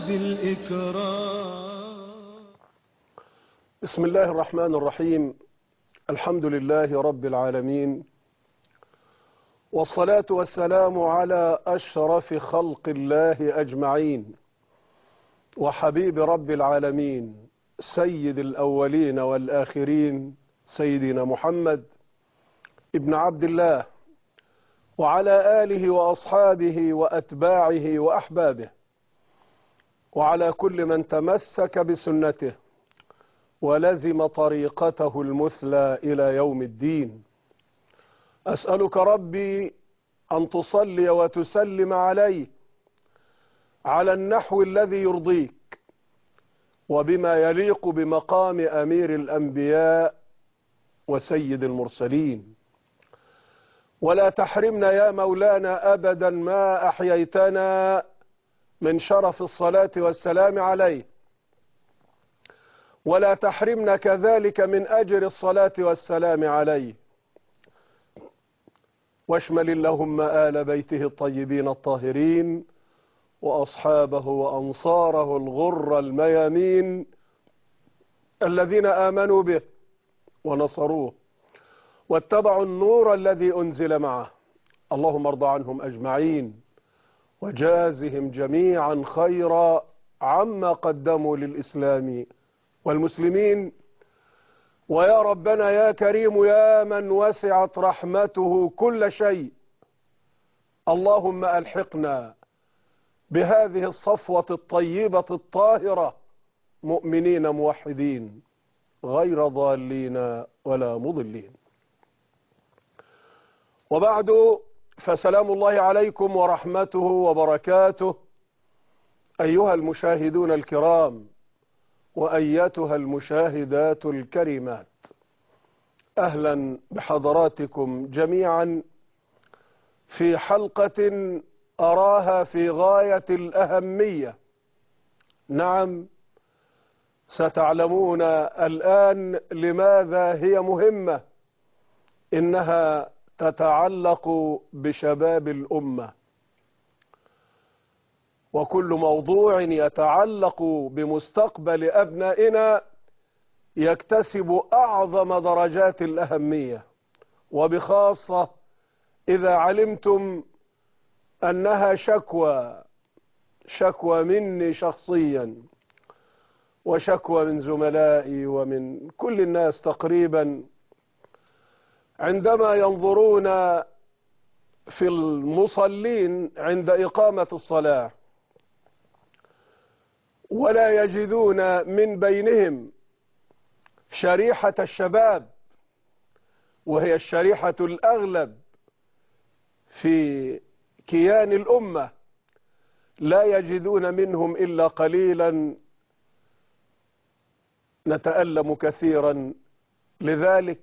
ذي الإكرام. بسم الله الرحمن الرحيم. الحمد لله رب العالمين، والصلاة والسلام على أشرف خلق الله أجمعين، وحبيب رب العالمين سيد الأولين والآخرين سيدنا محمد ابن عبد الله، وعلى آله وأصحابه وأتباعه وأحبابه، وعلى كل من تمسك بسنته ولزم طريقته المثلى إلى يوم الدين. أسألك ربي أن تصلي وتسلم عليه على النحو الذي يرضيك وبما يليق بمقام أمير الأنبياء وسيد المرسلين، ولا تحرمنا يا مولانا أبدا ما أحييتنا من شرف الصلاة والسلام عليه، ولا تحرمنا كذلك من أجر الصلاة والسلام عليه، واشمل اللهم آل بيته الطيبين الطاهرين وأصحابه وأنصاره الغر الميامين الذين آمنوا به ونصروه واتبعوا النور الذي أنزل معه. اللهم ارض عنهم أجمعين وجازهم جميعا خيرا عما قدموا للإسلام والمسلمين. ويا ربنا يا كريم يا من وسعت رحمته كل شيء، اللهم ألحقنا بهذه الصفوة الطيبة الطاهرة مؤمنين موحدين غير ضالين ولا مضلين. وبعد، فسلام الله عليكم ورحمته وبركاته أيها المشاهدون الكرام وأيتها المشاهدات الكريمات، أهلا بحضراتكم جميعا في حلقة أراها في غاية الأهمية. نعم، ستعلمون الآن لماذا هي مهمة. إنها تتعلق بشباب الأمة، وكل موضوع يتعلق بمستقبل أبنائنا يكتسب أعظم درجات الأهمية، وبخاصة إذا علمتم أنها شكوى مني شخصيا وشكوى من زملائي ومن كل الناس تقريبا، عندما ينظرون في المصلين عند إقامة الصلاة ولا يجدون من بينهم شريحة الشباب، وهي الشريحة الأغلب في كيان الأمة، لا يجدون منهم إلا قليلا، نتألم كثيرا لذلك،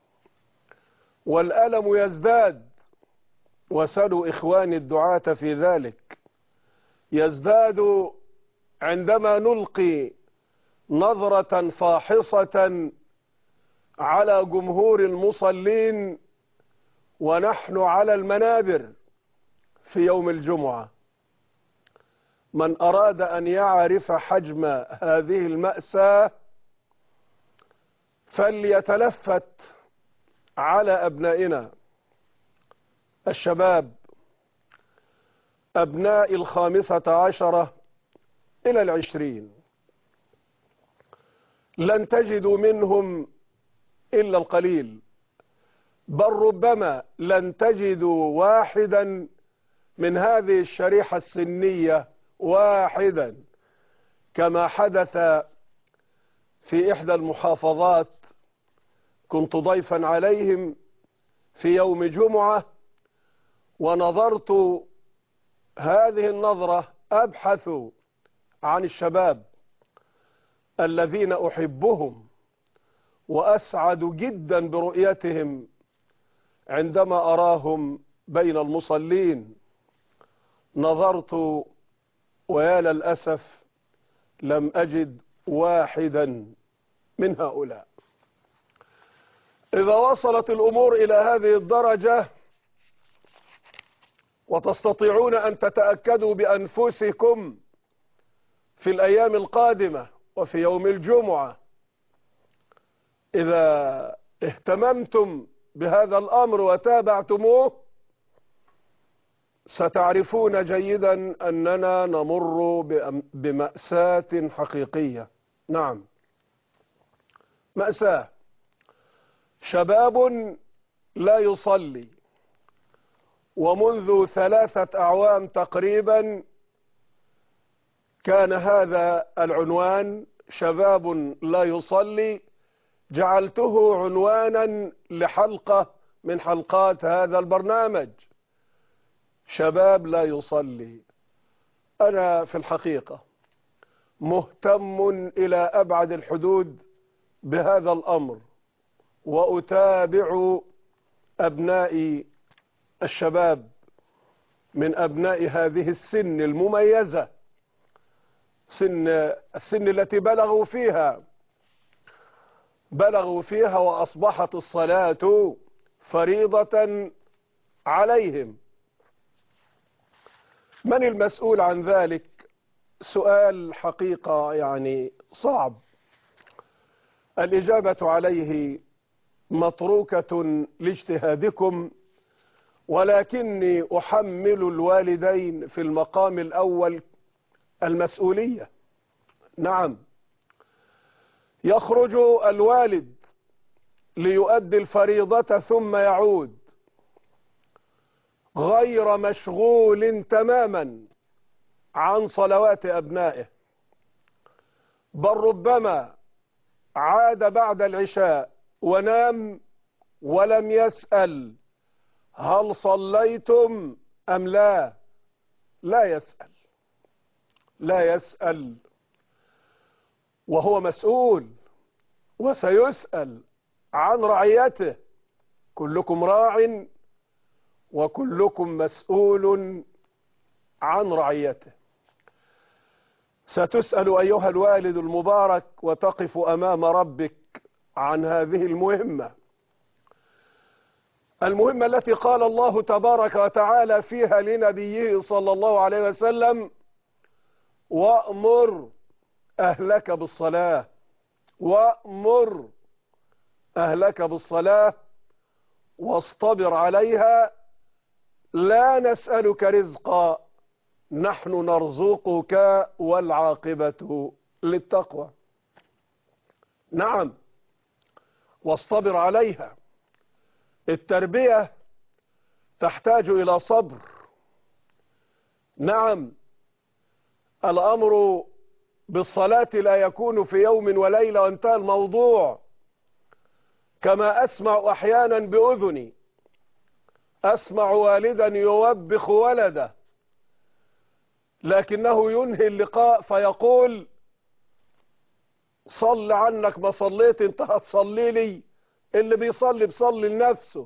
والألم يزداد. وسلوا إخواني الدعاة في ذلك، يزداد عندما نلقي نظرة فاحصة على جمهور المصلين ونحن على المنابر في يوم الجمعة. من أراد أن يعرف حجم هذه المأساة فليتلفت على أبنائنا الشباب، أبناء 15 إلى 20. لن تجدوا منهم إلا القليل، بل ربما لن تجدوا واحدا من هذه الشريحة السنية، واحدا، كما حدث في إحدى المحافظات. كنت ضيفا عليهم في يوم جمعة، ونظرت هذه النظرة أبحث عن الشباب الذين أحبهم وأسعد جدا برؤيتهم عندما أراهم بين المصلين. نظرت ويا للأسف لم أجد واحدا من هؤلاء. إذا وصلت الأمور إلى هذه الدرجة وتستطيعون أن تتأكدوا بأنفسكم في الأيام القادمة وفي يوم الجمعة إذا اهتممتم بهذا الأمر وتابعتموه ستعرفون جيدا أننا نمر بمأساة حقيقية. نعم، مأساة. شباب لا يصلي، ومنذ 3 أعوام تقريبا كان هذا العنوان، شباب لا يصلي، جعلته عنوانا لحلقة من حلقات هذا البرنامج، شباب لا يصلي. أنا في الحقيقة مهتم إلى أبعد الحدود بهذا الأمر، وأتابع أبنائي الشباب من أبناء هذه السن المميزة، السن التي بلغوا فيها وأصبحت الصلاة فريضة عليهم. من المسؤول عن ذلك؟ سؤال حقيقة يعني صعب، الإجابة عليه متروكة لاجتهادكم، ولكني أحمل الوالدين في المقام الأول المسؤولية. نعم، يخرج الوالد ليؤدي الفريضة ثم يعود غير مشغول تماما عن صلوات أبنائه، بل ربما عاد بعد العشاء ونام ولم يسأل هل صليتم أم لا. لا يسأل، وهو مسؤول وسيسأل عن رعيته. كلكم راع وكلكم مسؤول عن رعيته. ستسأل أيها الوالد المبارك وتقف أمام ربك عن هذه المهمة التي قال الله تبارك وتعالى فيها لنبيه صلى الله عليه وسلم: وأمر أهلك بالصلاة، وأمر أهلك بالصلاة واصطبر عليها لا نسألك رزقا نحن نرزقك والعاقبة للتقوى. نعم، واصطبر عليها. التربية تحتاج إلى صبر. نعم، الأمر بالصلاة لا يكون في يوم وليلة وانتهى الموضوع، كما أسمع أحيانا بأذني، أسمع والدا يوبخ ولده لكنه ينهي اللقاء فيقول: صل عنك ما صليت، انت هتصلي لي؟ اللي بيصلي لنفسه.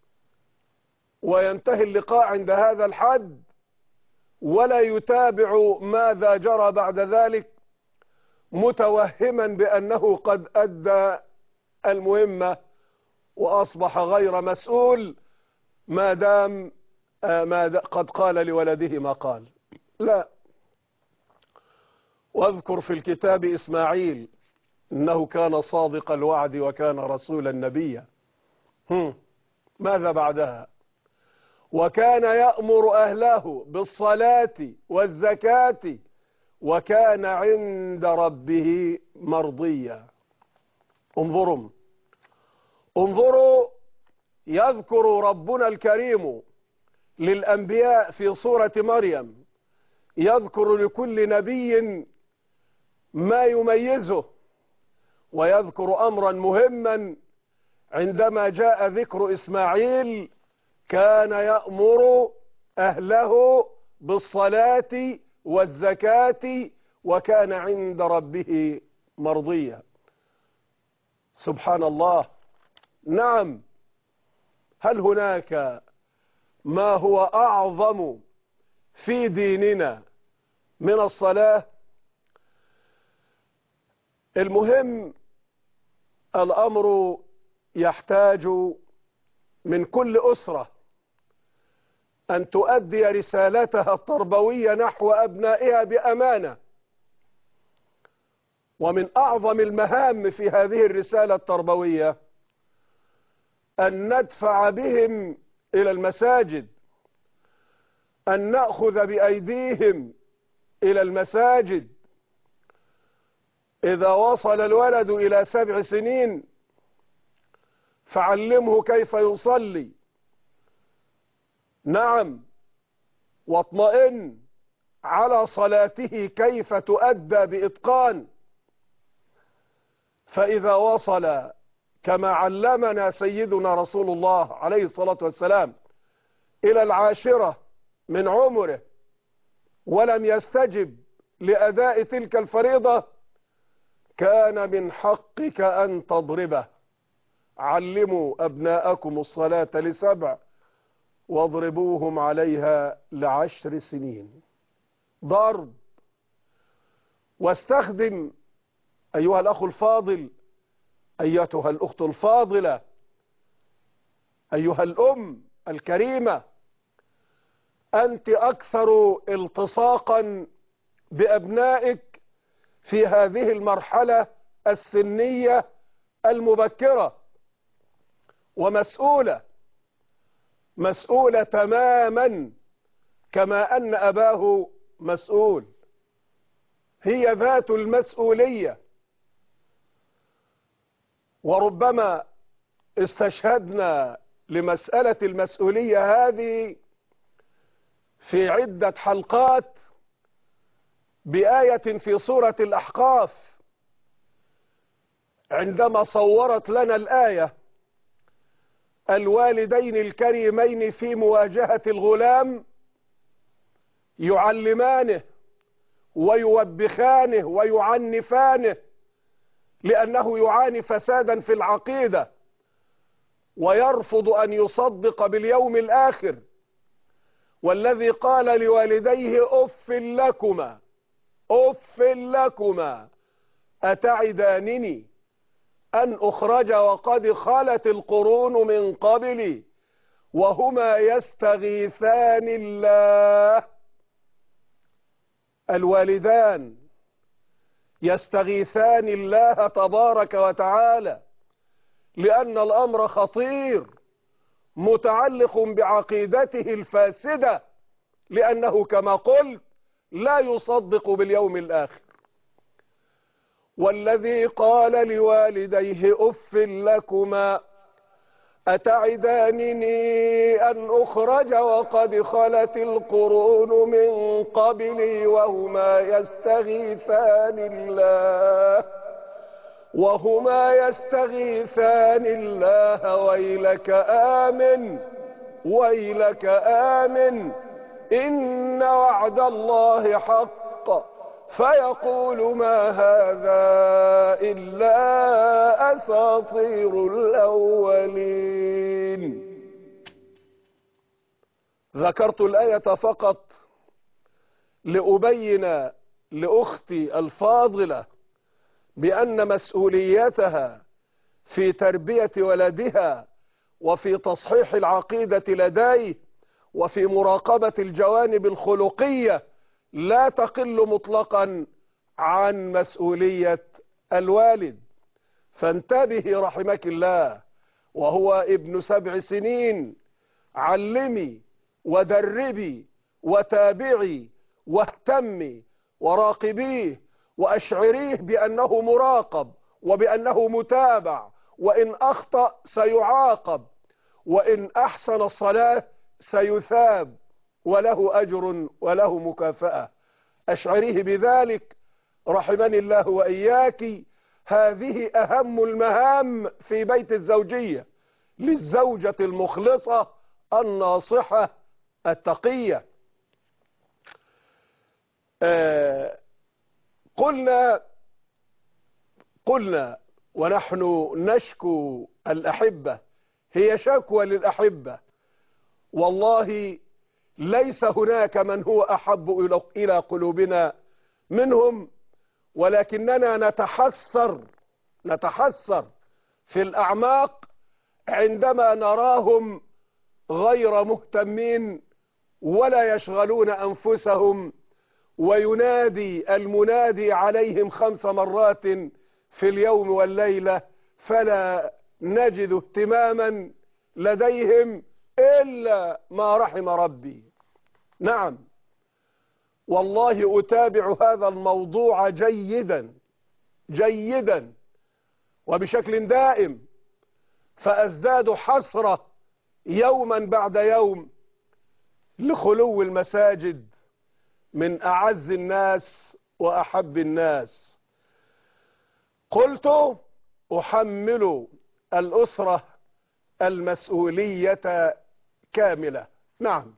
وينتهي اللقاء عند هذا الحد ولا يتابع ماذا جرى بعد ذلك، متوهما بأنه قد أدى المهمة وأصبح غير مسؤول ما دام قد قال لولده ما قال. لا. واذكر في الكتاب إسماعيل إنه كان صادق الوعد وكان رسولا نبيا. ماذا بعدها؟ وكان يأمر أهله بالصلاة والزكاة وكان عند ربه مرضيا. انظروا، يذكر ربنا الكريم للأنبياء في سورة مريم، يذكر لكل نبي ما يميزه، ويذكر أمرا مهما عندما جاء ذكر إسماعيل: كان يأمر أهله بالصلاة والزكاة وكان عند ربه مرضيا. سبحان الله. نعم، هل هناك ما هو أعظم في ديننا من الصلاة؟ المهم، الأمر يحتاج من كل أسرة أن تؤدي رسالتها التربوية نحو أبنائها بأمانة. ومن أعظم المهام في هذه الرسالة التربوية أن ندفع بهم إلى المساجد، أن نأخذ بأيديهم إلى المساجد. إذا وصل الولد إلى 7 سنين فعلمه كيف يصلي، نعم، واطمئن على صلاته كيف تؤدى بإتقان. فإذا وصل كما علمنا سيدنا رسول الله عليه الصلاة والسلام إلى 10 من عمره ولم يستجب لأداء تلك الفريضة، كان من حقك أن تضربه. علموا أبناءكم الصلاة ل7 واضربوهم عليها ل10 سنين. ضرب. واستخدم أيها الأخ الفاضل، أيتها الأخت الفاضلة، أيها الأم الكريمة، أنت أكثر التصاقا بأبنائك في هذه المرحلة السنية المبكرة، مسؤولة تماما كما أن أباه مسؤول. هي ذات المسؤولية. وربما استشهدنا لمسألة المسؤولية هذه في عدة حلقات بآية في سورة الأحقاف، عندما صورت لنا الآية الوالدين الكريمين في مواجهة الغلام يعلمانه ويوبخانه ويعنفانه لأنه يعاني فسادا في العقيدة ويرفض أن يصدق باليوم الآخر، والذي قال لوالديه أف لكما أتعدانني أن أخرج وقد خلت القرون من قبلي وهما يستغيثان الله. الوالدان يستغيثان الله تبارك وتعالى لأن الأمر خطير متعلق بعقيدته الفاسدة، لأنه كما قلت لا يصدق باليوم الآخر. والذي قال لوالديه أف لكما أتعدانني أن أخرج وقد خلت القرون من قبلي وهما يستغيثان الله ويلك آمن إن وعد الله حق فيقول ما هذا إلا أساطير الأولين. ذكرت الآية فقط لأبين لأختي الفاضلة بأن مسؤوليتها في تربية ولدها وفي تصحيح العقيدة لديه وفي مراقبة الجوانب الخلقية لا تقل مطلقا عن مسؤولية الوالد. فانتبهي رحمك الله وهو ابن 7 سنين، علمي ودربي وتابعي واهتمي وراقبيه وأشعريه بأنه مراقب وبأنه متابع، وإن أخطأ سيعاقب، وإن أحسن الصلاة سيثاب وله أجر وله مكافأة. أشعريه بذلك رحمني الله وإياك. هذه أهم المهام في بيت الزوجية للزوجة المخلصة الناصحة التقية. قلنا ونحن نشكو الأحبة، هي شكوى للأحبة، والله ليس هناك من هو أحب إلى قلوبنا منهم، ولكننا نتحسر في الأعماق عندما نراهم غير مهتمين ولا يشغلون أنفسهم وينادي المنادي عليهم 5 مرات في اليوم والليلة، فلا نجد اهتماما لديهم إلا ما رحم ربي. نعم والله أتابع هذا الموضوع جيدا جيدا وبشكل دائم، فأزداد حسرة يوما بعد يوم لخلو المساجد من أعز الناس وأحب الناس. قلت أحمل الأسرة المسؤولية كاملة. نعم،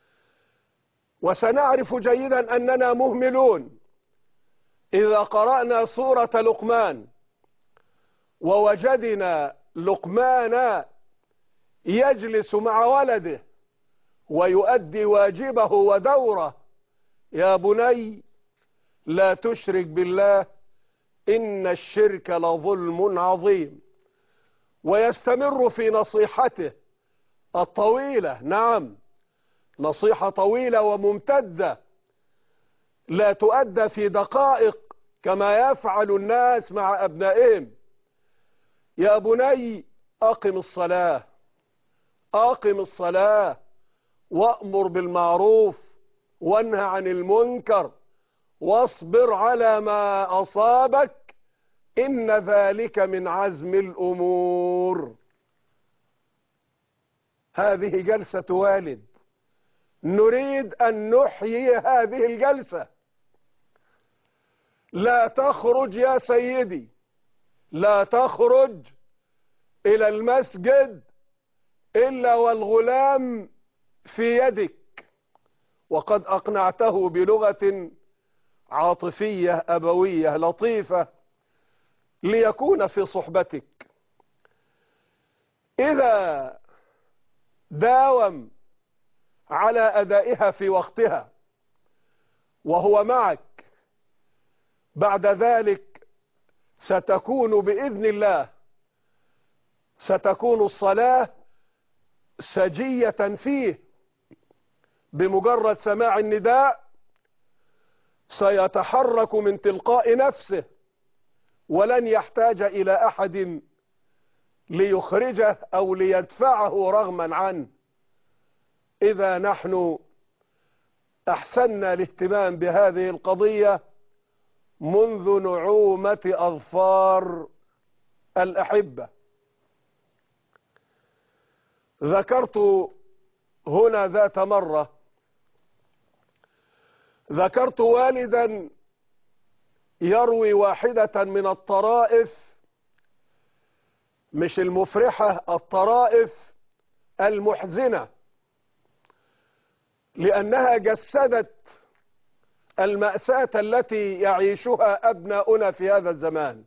وسنعرف جيدا أننا مهملون إذا قرأنا سورة لقمان ووجدنا لقمان يجلس مع ولده ويؤدي واجبه ودوره: يا بني لا تشرك بالله إن الشرك لظلم عظيم، ويستمر في نصيحته الطويلة. نعم، نصيحة طويلة وممتدة لا تؤدى في دقائق كما يفعل الناس مع أبنائهم. يا بني أقم الصلاة، أقم الصلاة وأمر بالمعروف وانهى عن المنكر واصبر على ما أصابك إن ذلك من عزم الأمور. هذه جلسة والد، نريد أن نحيي هذه الجلسة. لا تخرج يا سيدي، لا تخرج إلى المسجد إلا والغلام في يدك وقد أقنعته بلغة عاطفية أبوية لطيفة ليكون في صحبتك. إذا داوم على أدائها في وقتها وهو معك، بعد ذلك ستكون بإذن الله ستكون الصلاة سجية فيه. بمجرد سماع النداء سيتحرك من تلقاء نفسه ولن يحتاج إلى أحد ليخرجه أو ليدفعه رغما عنه. إذا نحن أحسننا الاهتمام بهذه القضية منذ نعومة أظفار الأحبة. ذكرت هنا ذات مرة، ذكرت والدا يروي واحدة من الطرائف، مش المفرحة، الطرائف المحزنة، لأنها جسدت المأساة التي يعيشها أبناؤنا في هذا الزمان.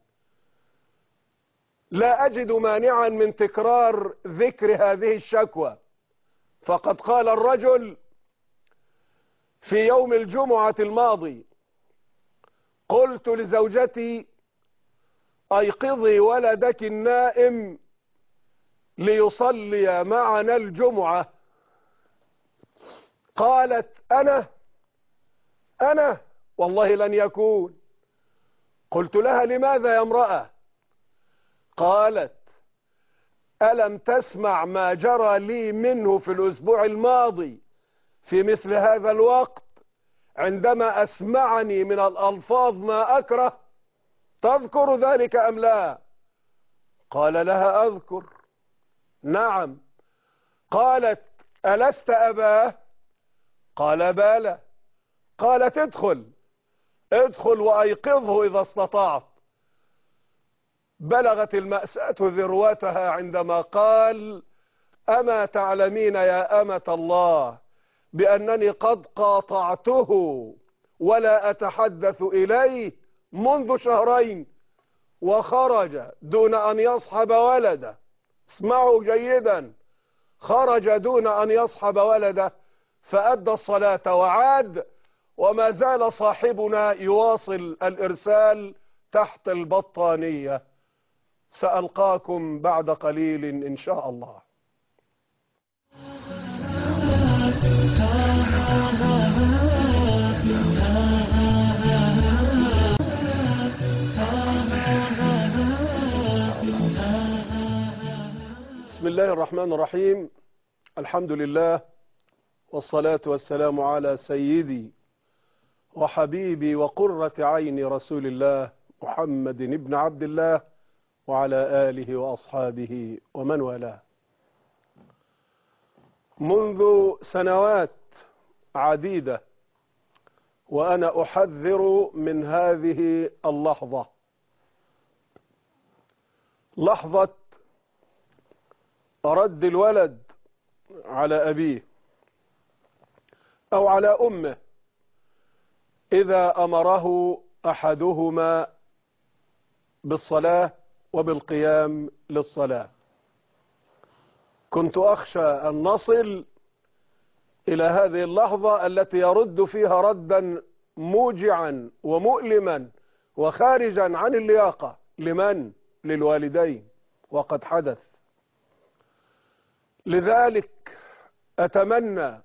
لا أجد مانعا من تكرار ذكر هذه الشكوى، فقد قال الرجل في يوم الجمعة الماضي: قلت لزوجتي أيقظي ولدك النائم ليصلي معنا الجمعة. قالت: أنا والله لن يكون. قلت لها: لماذا يا امرأة؟ قالت: ألم تسمع ما جرى لي منه في الأسبوع الماضي في مثل هذا الوقت عندما أسمعني من الألفاظ ما أكره؟ تذكر ذلك أم لا؟ قال لها: أذكر. نعم. قالت: ألست أباه؟ قال: بلى. قالت: ادخل وأيقظه إذا استطعت. بلغت المأساة ذروتها عندما قال: أما تعلمين يا أمة الله بأنني قد قاطعته ولا أتحدث إليه منذ شهرين، وخرج دون أن يصحب ولده. اسمعوا جيدا، خرج دون أن يصحب ولده فأدى الصلاة وعاد، وما زال صاحبنا يواصل الإرسال تحت البطانية. سألقاكم بعد قليل إن شاء الله. الله الرحمن الرحيم. الحمد لله والصلاة والسلام على سيدي وحبيبي وقرة عين رسول الله محمد بن عبد الله وعلى آله وأصحابه ومن والاه. منذ سنوات عديدة وأنا أحذر من هذه اللحظة، لحظة رد الولد على أبيه أو على أمه إذا أمره أحدهما بالصلاة وبالقيام للصلاة. كنت أخشى أن نصل إلى هذه اللحظة التي يرد فيها ردا موجعا ومؤلما وخارجا عن اللياقة. لمن؟ للوالدين، وقد حدث. لذلك أتمنى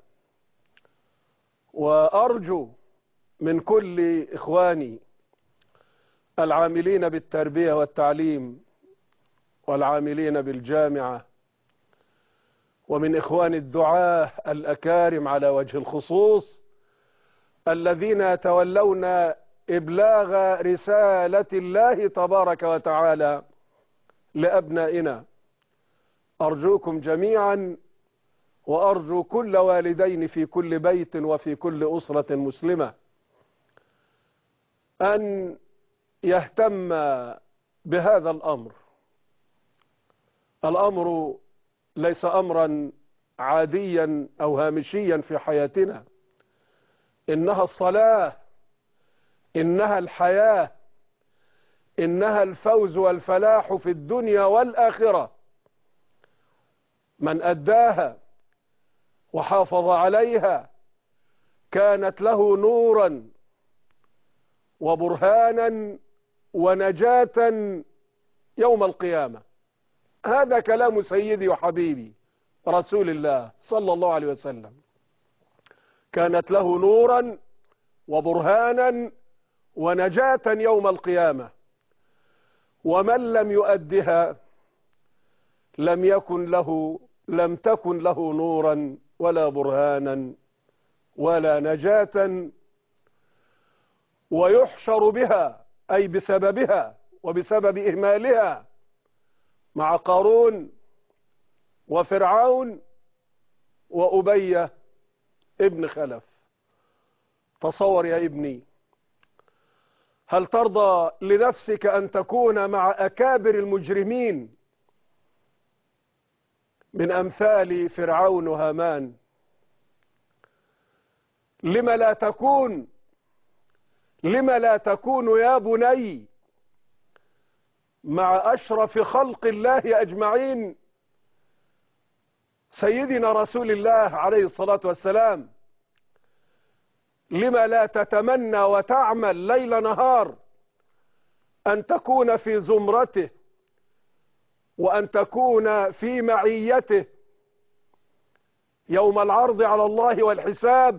وأرجو من كل إخواني العاملين بالتربية والتعليم والعاملين بالجامعة ومن إخوان الدعاة الأكارم على وجه الخصوص الذين يتولون إبلاغ رسالة الله تبارك وتعالى لأبنائنا، أرجوكم جميعا وأرجو كل والدين في كل بيت وفي كل أسرة مسلمة أن يهتم بهذا الأمر. الأمر ليس أمرا عاديا أو هامشيا في حياتنا، إنها الصلاة، إنها الحياة، إنها الفوز والفلاح في الدنيا والآخرة. من أداها وحافظ عليها كانت له نورا وبرهانا ونجاة يوم القيامة. هذا كلام سيدي وحبيبي رسول الله صلى الله عليه وسلم. كانت له نورا وبرهانا ونجاة يوم القيامة، ومن لم يؤدها لم تكن له نورا ولا برهانا ولا نجاة، ويحشر بها أي بسببها وبسبب إهمالها مع قارون وفرعون وأبي ابن خلف. تصور يا ابني، هل ترضى لنفسك أن تكون مع أكابر المجرمين من أمثال فرعون وهامان؟ لما لا تكون يا بني مع أشرف خلق الله أجمعين سيدنا رسول الله عليه الصلاة والسلام؟ لما لا تتمنى وتعمل ليل نهار أن تكون في زمرته وأن تكون في معيته يوم العرض على الله والحساب،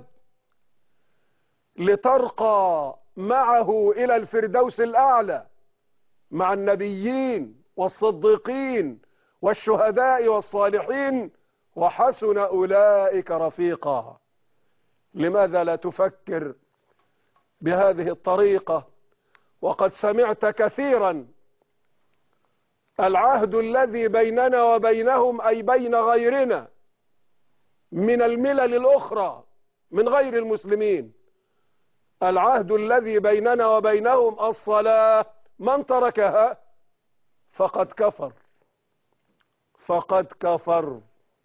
لترقى معه إلى الفردوس الأعلى مع النبيين والصديقين والشهداء والصالحين وحسن أولئك رفيقا؟ لماذا لا تفكر بهذه الطريقة؟ وقد سمعت كثيرا العهد الذي بيننا وبينهم أي بين غيرنا من الملل الأخرى من غير المسلمين، العهد الذي بيننا وبينهم الصلاة، من تركها فقد كفر.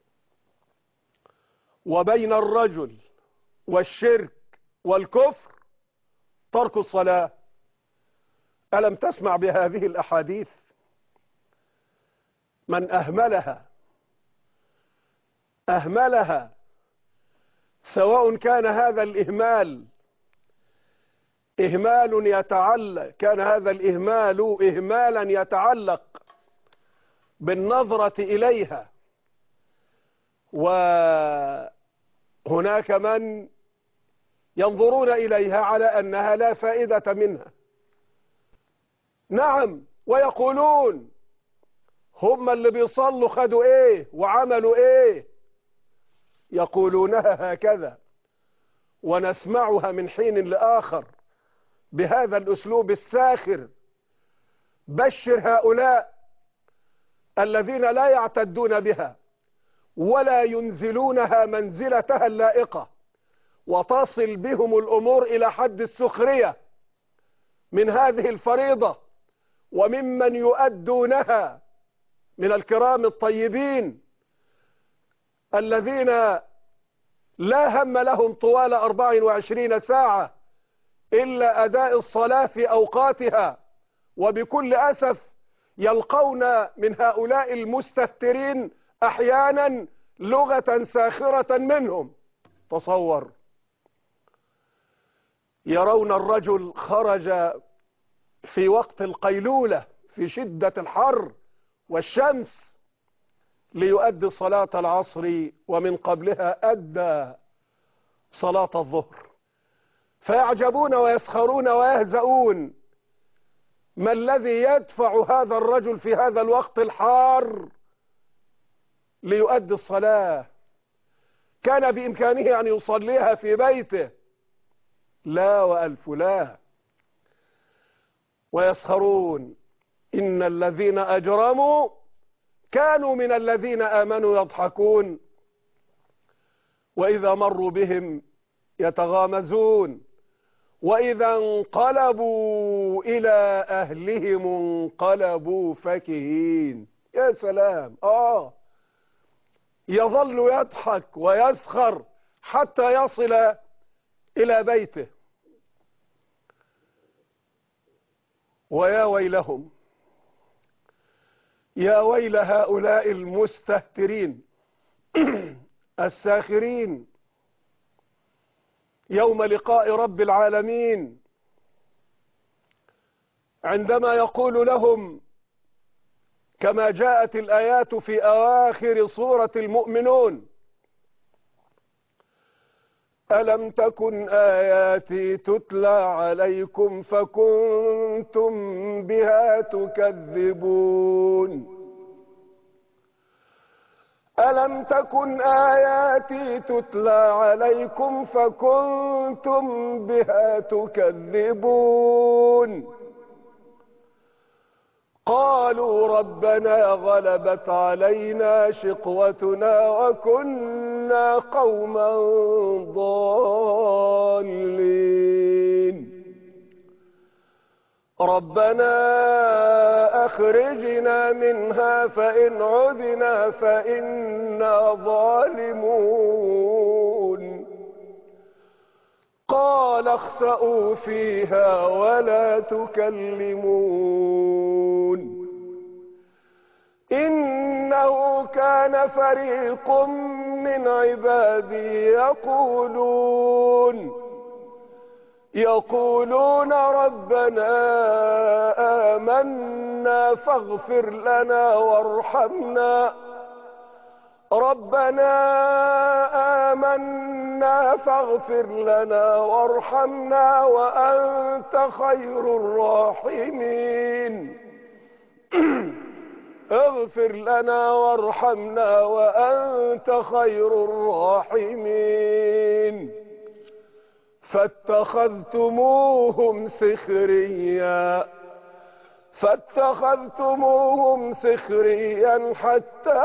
وبين الرجل والشرك والكفر ترك الصلاة. ألم تسمع بهذه الأحاديث؟ من أهملها سواء كان هذا الإهمال كان هذا الإهمال إهمالا يتعلق بالنظرة إليها، وهناك من ينظرون إليها على أنها لا فائدة منها. نعم، ويقولون هم اللي بيصلوا خدوا ايه وعملوا ايه؟ يقولونها هكذا ونسمعها من حين لآخر بهذا الأسلوب الساخر. بشر هؤلاء الذين لا يعتدون بها ولا ينزلونها منزلتها اللائقة، وتصل بهم الأمور إلى حد السخرية من هذه الفريضة وممن يؤدونها من الكرام الطيبين الذين لا هم لهم طوال 24 ساعة إلا أداء الصلاة في أوقاتها. وبكل أسف يلقون من هؤلاء المستهترين أحيانا لغة ساخرة منهم. تصور، يرون الرجل خرج في وقت القيلولة في شدة الحر والشمس ليؤدي صلاة العصر، ومن قبلها أدى صلاة الظهر، فيعجبون ويسخرون ويهزؤون: ما الذي يدفع هذا الرجل في هذا الوقت الحار ليؤدي الصلاة؟ كان بإمكانه أن يصليها في بيته. لا وألف لا. ويسخرون: إن الذين أجرموا كانوا من الذين آمنوا يضحكون وإذا مروا بهم يتغامزون وإذا انقلبوا إلى أهلهم انقلبوا فكهين. يا سلام. يظل يضحك ويسخر حتى يصل إلى بيته. ويا ويلهم، يا ويل هؤلاء المستهترين الساخرين يوم لقاء رب العالمين، عندما يقول لهم كما جاءت الآيات في أواخر سورة المؤمنون: ألم تكن آياتي تتلى عليكم فكنتم بها تكذبون. ألم تكن آياتي تتلى عليكم فكنتم بها تكذبون. قالوا ربنا غلبت علينا شقوتنا وكنا قوما ضالين. ربنا أخرجنا منها فإن عدنا فإنا ظالمون. قال اخسئوا فيها ولا تكلمون. إنه كان فريق من عبادي يقولون ربنا آمنا فاغفر لنا وارحمنا. ربنا آمنا فاغفر لنا وارحمنا وأنت خير الراحمين. اغفر لنا وارحمنا وأنت خير الراحمين. فاتخذتموهم سخريا حتى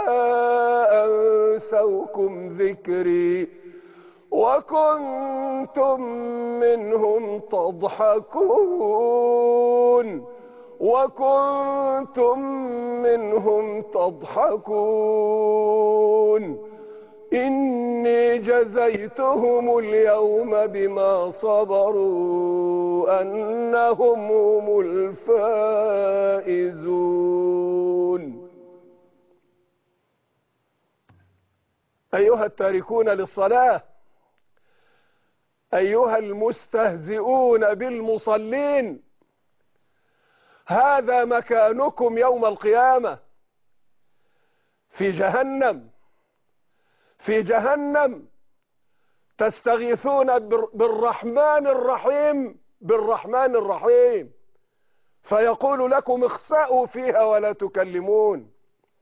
أنسوكم ذكري وكنتم منهم تضحكون. إني جزيتهم اليوم بما صبروا أنهم هم الفائزون. أيها التاركون للصلاة، أيها المستهزئون بالمصلين، هذا مكانكم يوم القيامة في جهنم تستغيثون بالرحمن الرحيم فيقول لكم اخسأوا فيها ولا تكلمون.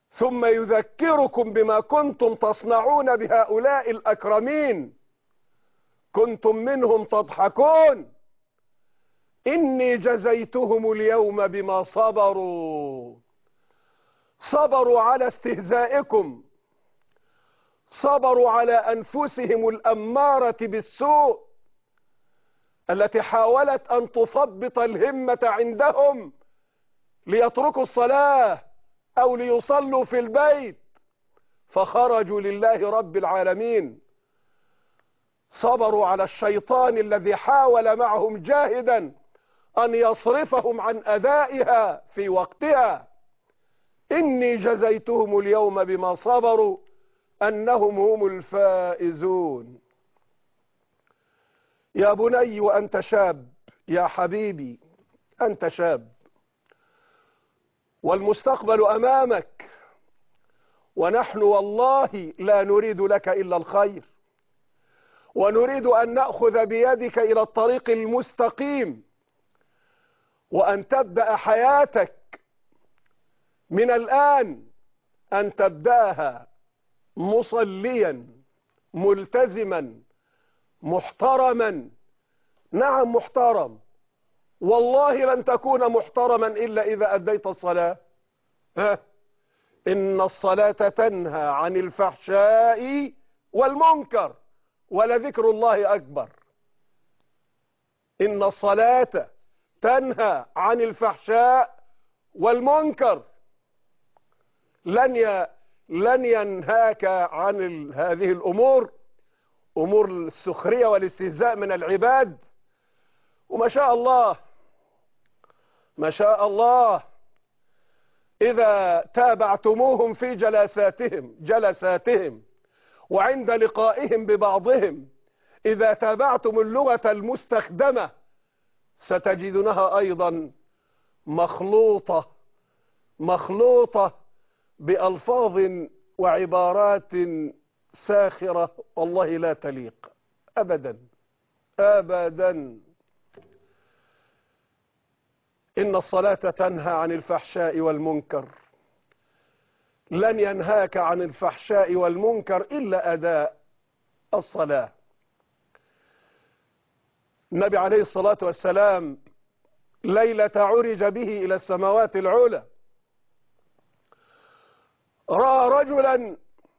ثم يذكركم بما كنتم تصنعون بهؤلاء الأكرمين، كنتم منهم تضحكون، إني جزيتهم اليوم بما صبروا. صبروا على استهزائكم، صبروا على أنفسهم الأمارة بالسوء التي حاولت أن تثبط الهمة عندهم ليتركوا الصلاة أو ليصلوا في البيت، فخرجوا لله رب العالمين. صبروا على الشيطان الذي حاول معهم جاهدا أن يصرفهم عن أدائها في وقتها. إني جزيتهم اليوم بما صبروا أنهم هم الفائزون. يا بني وأنت شاب، يا حبيبي أنت شاب، والمستقبل أمامك، ونحن والله لا نريد لك إلا الخير، ونريد أن نأخذ بيدك إلى الطريق المستقيم، وأن تبدأ حياتك من الآن، أن تبدأها مصليا ملتزما محترما. نعم محترم، والله لن تكون محترما إلا إذا أديت الصلاة. إن الصلاة تنهى عن الفحشاء والمنكر ولذكر الله أكبر. إن الصلاة تنهى عن الفحشاء والمنكر. لن ينهاك عن هذه الأمور، أمور السخرية والاستهزاء من العباد. وما شاء الله ما شاء الله إذا تابعتموهم في جلساتهم وعند لقائهم ببعضهم، إذا تابعتم اللغة المستخدمة ستجدونها أيضا مخلوطة بألفاظ وعبارات ساخرة والله لا تليق أبدا أبدا. إن الصلاة تنهى عن الفحشاء والمنكر. لن ينهاك عن الفحشاء والمنكر إلا أداء الصلاة. النبي عليه الصلاة والسلام ليلة عرج به إلى السماوات العلى رأى رجلا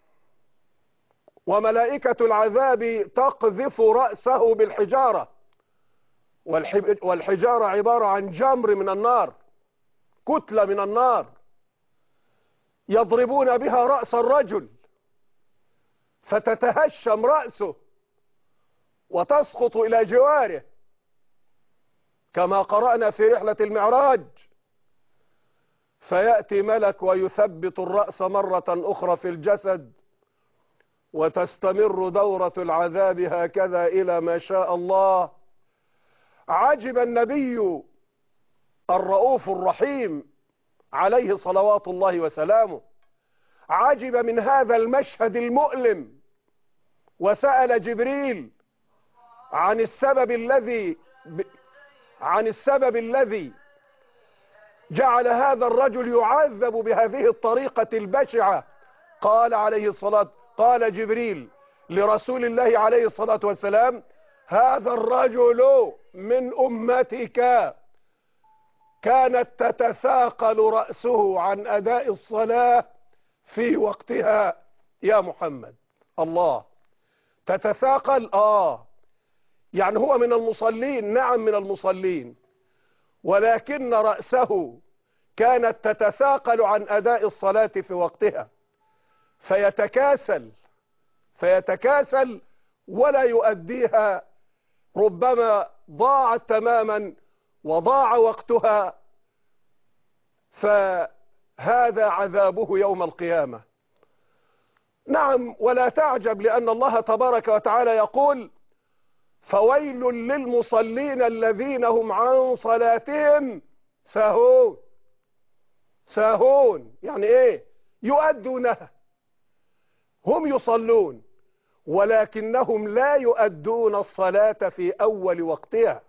وملائكة العذاب تقذف رأسه بالحجارة، والحجارة عبارة عن جمر من النار، كتلة من النار، يضربون بها رأس الرجل فتتهشم رأسه وتسقط إلى جواره كما قرأنا في رحلة المعراج. فيأتي ملك ويثبت الرأس مرة أخرى في الجسد، وتستمر دورة العذاب هكذا إلى ما شاء الله. عجب النبي الرؤوف الرحيم عليه صلوات الله وسلامه، عجب من هذا المشهد المؤلم، وسأل جبريل عن السبب الذي جعل هذا الرجل يعذب بهذه الطريقة البشعة. قال جبريل لرسول الله عليه الصلاة والسلام: هذا الرجل من أمتك كانت تتثاقل رأسه عن أداء الصلاة في وقتها يا محمد. الله، تتثاقل يعني هو من المصلين، نعم من المصلين، ولكن رأسه كانت تتثاقل عن أداء الصلاة في وقتها، فيتكاسل ولا يؤديها، ربما ضاعت تماما وضاع وقتها، فهذا عذابه يوم القيامة. نعم، ولا تعجب، لأن الله تبارك وتعالى يقول: فويل للمصلين الذين هم عن صلاتهم ساهون. يعني ايه؟ يؤدونها، هم يصلون ولكنهم لا يؤدون الصلاة في أول وقتها،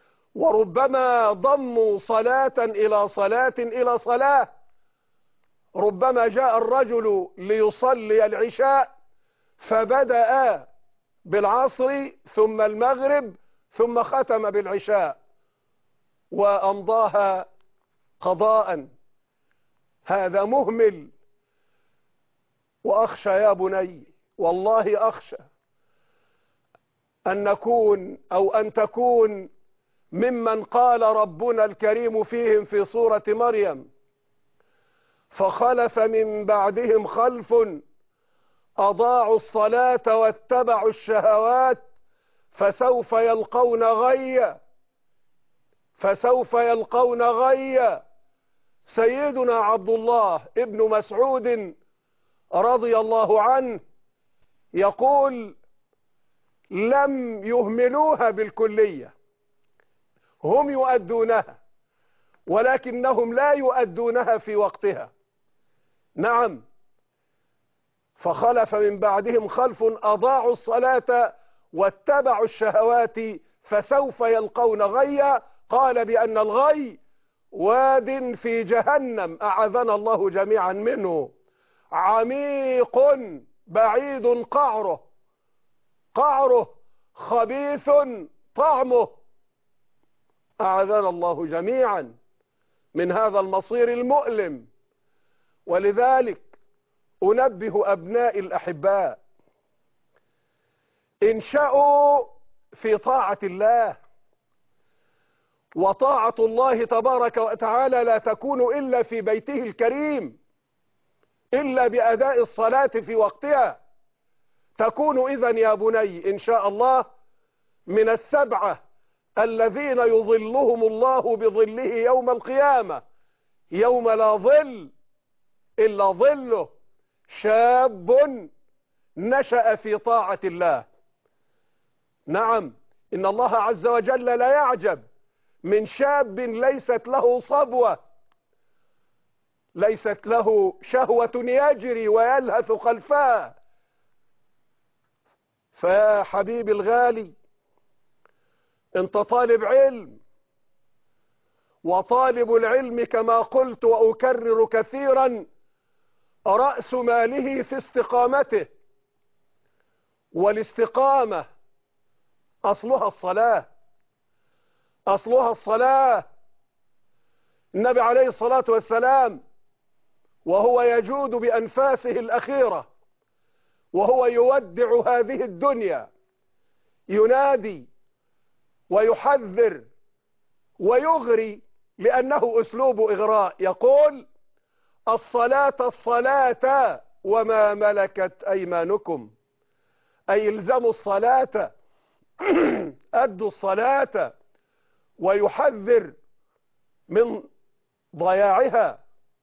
وربما ضموا صلاة إلى صلاة إلى صلاة، ربما جاء الرجل ليصلي العشاء فبدأ بالعصر ثم المغرب ثم ختم بالعشاء وأمضاها قضاء. هذا مهمل. وأخشى يا بني، والله أخشى أن نكون أو أن تكون ممن قال ربنا الكريم فيهم في سورة مريم: فخلف من بعدهم خلف أضاعوا الصلاة واتبعوا الشهوات فسوف يلقون غيا. فسوف يلقون غيا. سيدنا عبد الله ابن مسعود رضي الله عنه يقول: لم يهملوها بالكلية، هم يؤدونها ولكنهم لا يؤدونها في وقتها. نعم، فخلف من بعدهم خلف أضاعوا الصلاة واتبعوا الشهوات فسوف يلقون غيا. قال بأن الغي واد في جهنم أعاذنا الله جميعا منه، عميق بعيد قعره خبيث طعمه. أعاذنا الله جميعا من هذا المصير المؤلم. ولذلك أنبه أبنائي الأحباء: انشأوا في طاعة الله، وطاعة الله تبارك وتعالى لا تكون إلا في بيته الكريم، إلا بأداء الصلاة في وقتها. تكون إذن يا بني إن شاء الله من السبعة الذين يظلهم الله بظله يوم القيامة، يوم لا ظل إلا ظله: شاب نشأ في طاعة الله. نعم، إن الله عز وجل لا يعجب من شاب ليست له صبوة، ليست له شهوة يجري ويلهث خلفها. فيا حبيبي الغالي، انت طالب علم، وطالب العلم كما قلت وأكرر كثيرا رأس ماله في استقامته، والاستقامة أصلها الصلاة، أصلها الصلاة. النبي عليه الصلاة والسلام وهو يجود بأنفاسه الأخيرة وهو يودع هذه الدنيا ينادي ويحذر ويغري، لأنه أسلوب إغراء، يقول: الصلاة الصلاة وما ملكت أيمانكم، أي الزموا الصلاة أدوا الصلاة، ويحذر من ضياعها.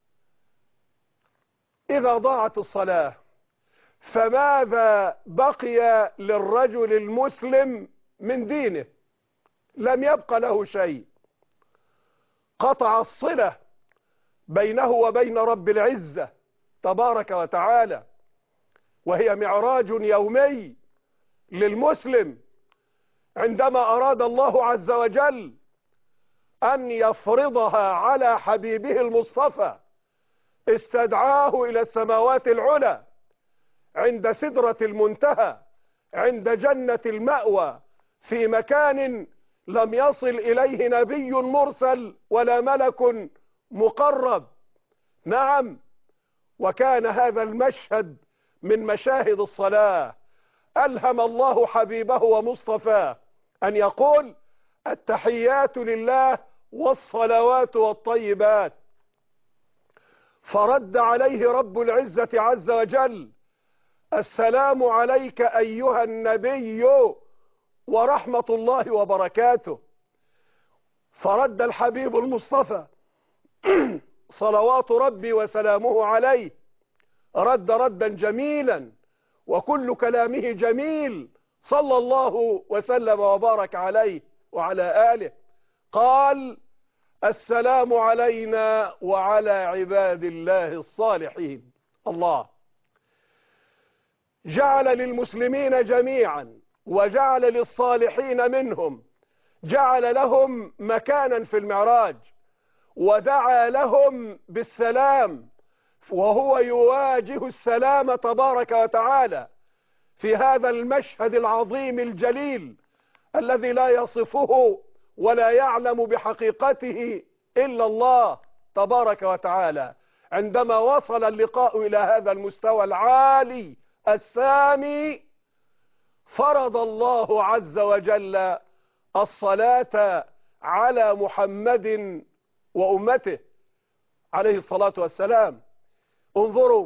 إذا ضاعت الصلاة فماذا بقي للرجل المسلم من دينه؟ لم يبق له شيء. قطع الصلة بينه وبين رب العزة تبارك وتعالى، وهي معراج يومي للمسلم. عندما أراد الله عز وجل أن يفرضها على حبيبه المصطفى استدعاه إلى السماوات العلى، عند سدرة المنتهى، عند جنة المأوى، في مكان لم يصل إليه نبي مرسل ولا ملك مقرب. نعم، وكان هذا المشهد من مشاهد الصلاة. ألهم الله حبيبه ومصطفاه أن يقول: التحيات لله والصلوات والطيبات. فرد عليه رب العزة عز وجل: السلام عليك أيها النبي ورحمة الله وبركاته. فرد الحبيب المصطفى صلوات ربي وسلامه عليه رد ردا جميلا، وكل كلامه جميل صلى الله وسلم وبارك عليه وعلى آله. قال: السلام علينا وعلى عباد الله الصالحين. الله جعل للمسلمين جميعا وجعل للصالحين منهم، جعل لهم مكانا في المعراج، ودعا لهم بالسلام، وهو يواجه السلام تبارك وتعالى في هذا المشهد العظيم الجليل الذي لا يصفه ولا يعلم بحقيقته إلا الله تبارك وتعالى. عندما وصل اللقاء إلى هذا المستوى العالي السامي، فرض الله عز وجل الصلاة على محمد وأمته عليه الصلاة والسلام. انظروا،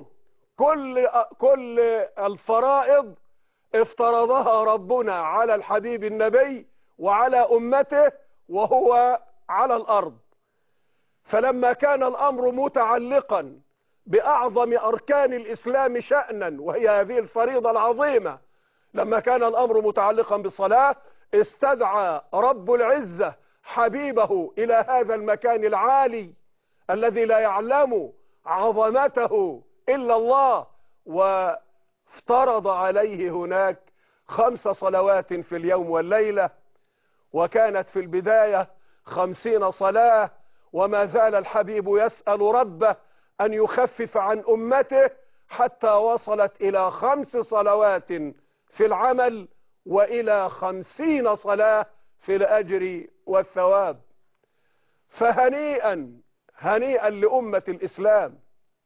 كل الفرائض افترضها ربنا على الحبيب النبي وعلى أمته وهو على الأرض. فلما كان الأمر متعلقا بأعظم أركان الإسلام شأنا وهي هذه الفريضة العظيمة، لما كان الأمر متعلقا بالصلاة، استدعى رب العزة حبيبه إلى هذا المكان العالي الذي لا يعلم عظمته إلا الله، وافترض عليه هناك 5 صلوات في اليوم والليلة، وكانت في البداية 50 صلاة، وما زال الحبيب يسأل ربه أن يخفف عن أمته حتى وصلت إلى 5 صلوات في العمل وإلى 50 صلاة في الأجر والثواب. فهنيئا هنيئا لأمة الإسلام،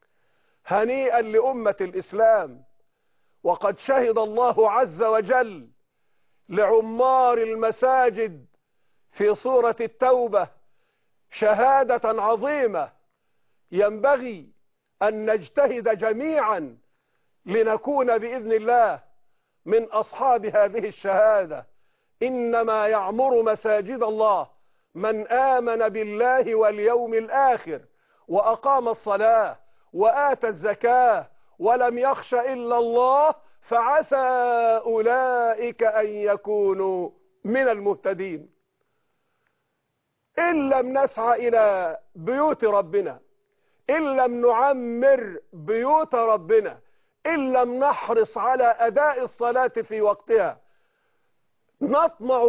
هنيئا لأمة الإسلام. وقد شهد الله عز وجل لعمار المساجد في سورة التوبة شهادة عظيمة ينبغي أن نجتهد جميعا لنكون بإذن الله من أصحاب هذه الشهادة. إنما يعمر مساجد الله من آمن بالله واليوم الآخر وأقام الصلاة وآتى الزكاة ولم يخش إلا الله فعسى أولئك أن يكونوا من المهتدين. إن لم نسعى إلى بيوت ربنا، إن لم نعمر بيوت ربنا، إن لم نحرص على أداء الصلاة في وقتها، نطمع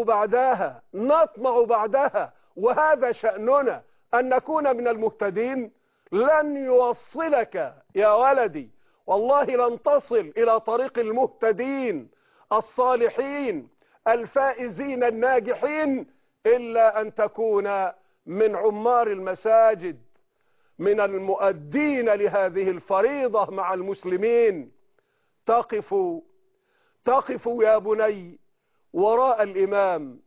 بعدها، وهذا شأننا أن نكون من المهتدين. لن يوصلك يا ولدي، والله لن تصل إلى طريق المهتدين الصالحين الفائزين الناجحين إلا أن تكون من عمار المساجد، من المؤدين لهذه الفريضة مع المسلمين. تقف يا بني وراء الإمام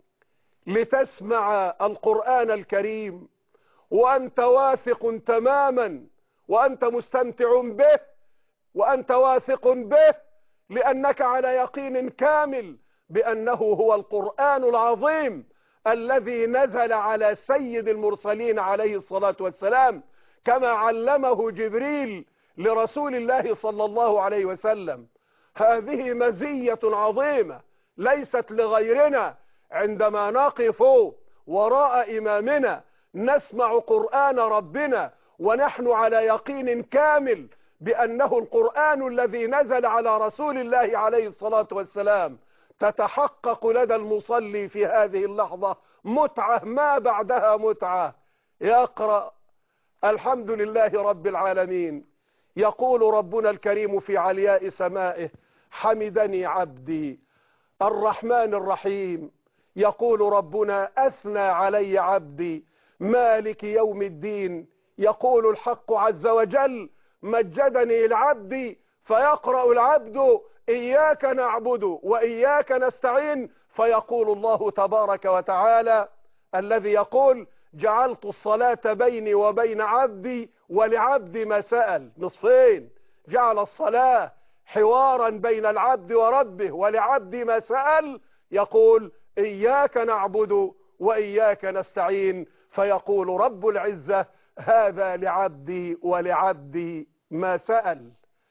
لتسمع القرآن الكريم وأنت واثق تماما، وأنت مستمتع به، وأنت واثق به لأنك على يقين كامل بأنه هو القرآن العظيم الذي نزل على سيد المرسلين عليه الصلاة والسلام، كما علمه جبريل لرسول الله صلى الله عليه وسلم. هذه مزية عظيمة ليست لغيرنا. عندما نقف وراء إمامنا نسمع قرآن ربنا ونحن على يقين كامل بأنه القرآن الذي نزل على رسول الله عليه الصلاة والسلام، تتحقق لدى المصلي في هذه اللحظة متعة ما بعدها متعة. يقرأ الحمد لله رب العالمين، يقول ربنا الكريم في علياء سمائه حمدني عبدي. الرحمن الرحيم يقول ربنا أثنى علي عبدي. مالك يوم الدين يقول الحق عز وجل مجدني العبد. فيقرأ العبد إياك نعبد وإياك نستعين، فيقول الله تبارك وتعالى الذي يقول جعلت الصلاة بيني وبين عبدي ولعبدي ما سأل. نصفين، جعل الصلاة حوارا بين العبد وربه ولعبدي ما سأل، يقول إياك نعبد وإياك نستعين، فيقول رب العزة هذا لعبدي ولعبدي ما سأل.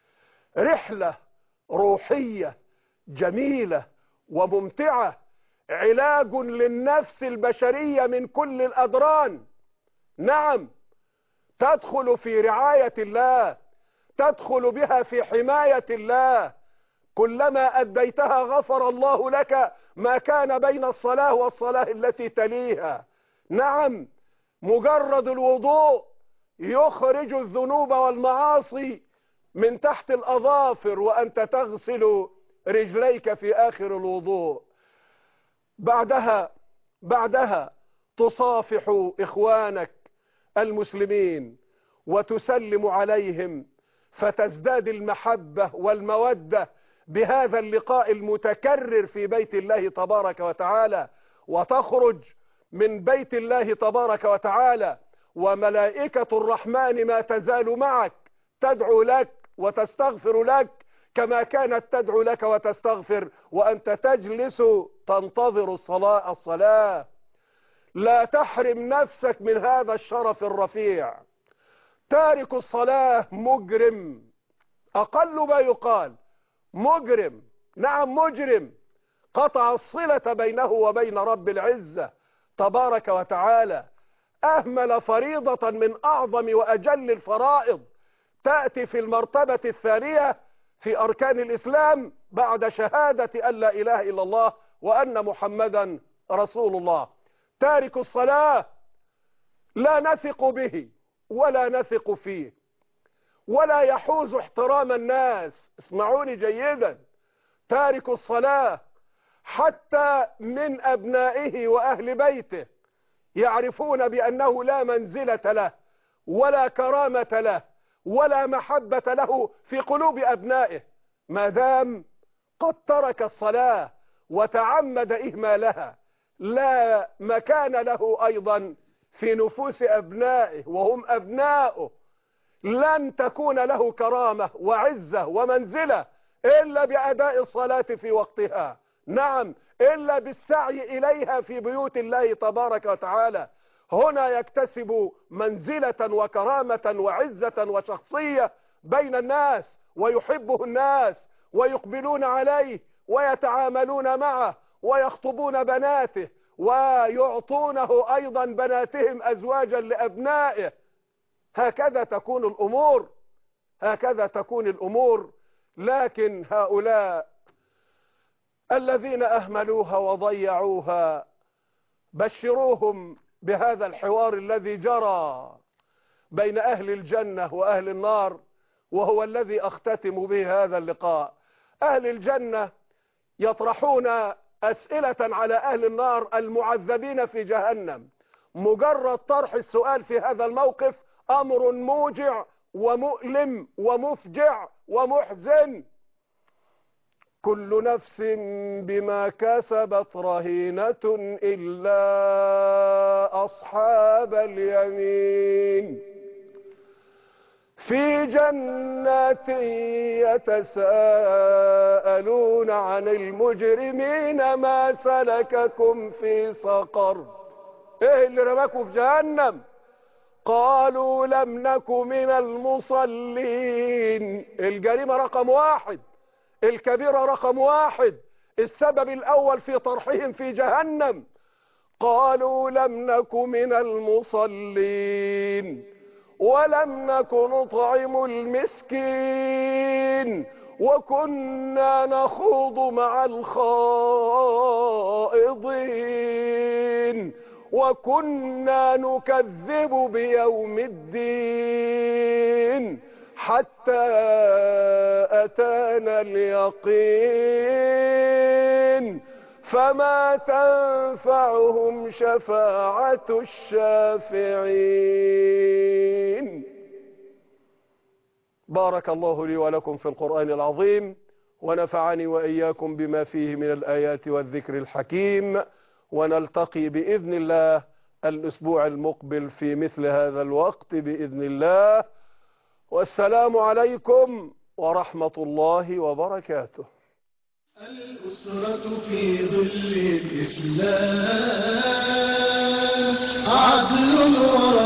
رحلة روحية جميلة وممتعة، علاج للنفس البشرية من كل الأدران. نعم، تدخل في رعاية الله، تدخل بها في حماية الله. كلما أديتها غفر الله لك ما كان بين الصلاة والصلاة التي تليها. نعم، مجرد الوضوء يخرج الذنوب والمعاصي من تحت الأظافر وأنت تغسل رجليك في آخر الوضوء. بعدها تصافح إخوانك المسلمين وتسلم عليهم، فتزداد المحبة والمودة بهذا اللقاء المتكرر في بيت الله تبارك وتعالى، وتخرج من بيت الله تبارك وتعالى وملائكة الرحمن ما تزال معك تدعو لك وتستغفر لك كما كانت تدعو لك وتستغفر وأنت تجلس تنتظر الصلاة. لا تحرم نفسك من هذا الشرف الرفيع. تارك الصلاة مجرم، أقل ما يقال مجرم، نعم مجرم، قطع الصلة بينه وبين رب العزة تبارك وتعالى، أهمل فريضة من أعظم وأجل الفرائض، تأتي في المرتبة الثانية في أركان الإسلام بعد شهادة أن لا إله إلا الله وأن محمدا رسول الله. تارك الصلاة لا نثق به ولا نثق فيه ولا يحوز احترام الناس. اسمعوني جيدا، تارك الصلاة حتى من أبنائه وأهل بيته يعرفون بأنه لا منزلة له ولا كرامة له ولا محبة له في قلوب أبنائه ما دام قد ترك الصلاة وتعمد إهمالها. لا مكان له أيضا في نفوس أبنائه وهم أبناؤه. لن تكون له كرامة وعزة ومنزلة إلا بأداء الصلاة في وقتها، نعم إلا بالسعي إليها في بيوت الله تبارك وتعالى. هنا يكتسب منزلة وكرامة وعزة وشخصية بين الناس، ويحبه الناس ويقبلون عليه ويتعاملون معه ويخطبون بناته ويعطونه أيضا بناتهم أزواجا لأبنائه. هكذا تكون الأمور. لكن هؤلاء الذين أهملوها وضيعوها بشروهم بهذا الحوار الذي جرى بين أهل الجنة وأهل النار، وهو الذي أختتم به هذا اللقاء. أهل الجنة يطرحون أسئلة على أهل النار المعذبين في جهنم. مجرد طرح السؤال في هذا الموقف أمر موجع ومؤلم ومفجع ومحزن. كل نفس بما كسبت رهينة إلا أصحاب اليمين في جنات يتساءلون عن المجرمين ما سلككم في سقر. ايه اللي رماكم في جهنم؟ قالوا لم نك من المصلين. الجريمة رقم 1، الكبيرة رقم 1، السبب الأول في طرحهم في جهنم. قالوا لم نك من المصلين ولم نك نطعم المسكين وكنا نخوض مع الخائضين وكنا نكذب بيوم الدين حتى أتانا اليقين فما تنفعهم شفاعة الشافعين. بارك الله لي ولكم في القرآن العظيم، ونفعني وإياكم بما فيه من الآيات والذكر الحكيم، ونلتقي بإذن الله الأسبوع المقبل في مثل هذا الوقت بإذن الله. والسلام عليكم ورحمة الله وبركاته. الأسرة في ظل الإسلام عدل